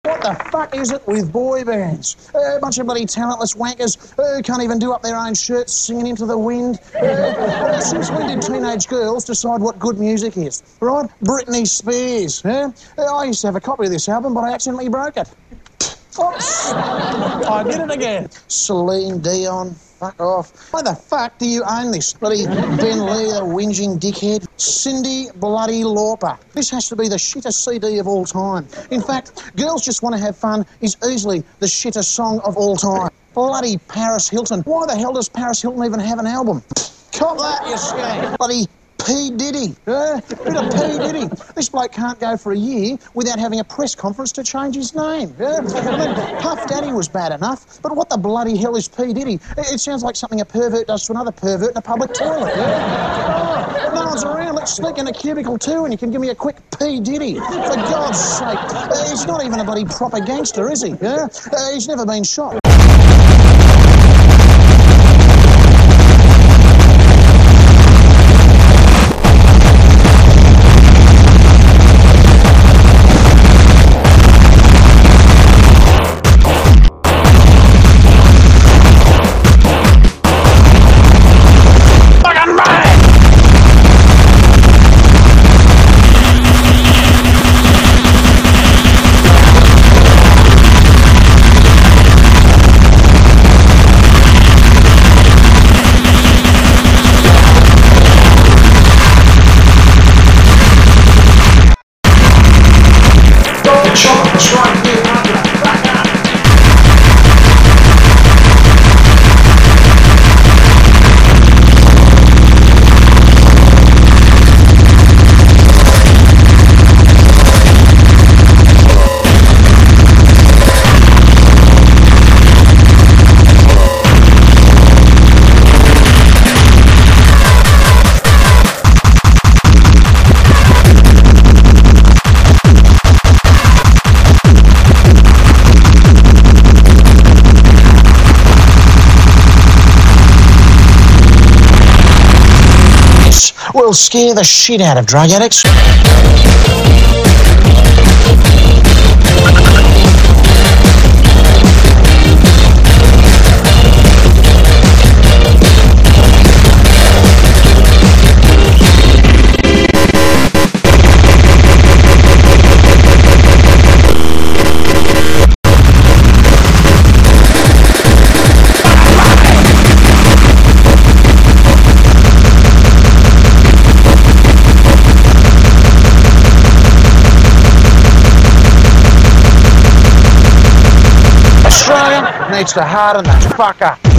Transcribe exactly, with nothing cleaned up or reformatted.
What the fuck is it with boy bands? A bunch of bloody talentless wankers who can't even do up their own shirts singing into the wind. Uh, since when did teenage girls decide what good music is? Right? Britney Spears. Yeah? I used to have a copy of this album, but I accidentally broke it. Oops. I did it again. Celine Dion. Fuck off. Why the fuck do you own this? Bloody Ben Lear whinging dickhead. Cyndi bloody Lauper. This has to be the shittest C D of all time. In fact, Girls Just Want to Have Fun is easily the shittest song of all time. Bloody Paris Hilton. Why the hell does Paris Hilton even have an album? Cop that, you scam. Bloody P. Diddy. Yeah? Bit of P. Diddy. This bloke can't go for a year without having a press conference to change his name. Yeah? I mean, Puff Daddy was bad enough, but what the bloody hell is P. Diddy? It sounds like something a pervert does to another pervert in a public toilet. Yeah? Oh, no one's around. Let's sneak in a cubicle too and you can give me a quick P. Diddy. For God's sake. Uh, he's not even a bloody proper gangster, is he? Yeah? Uh, he's never been shot. Will scare the shit out of drug addicts. Australia needs to harden the fuck up.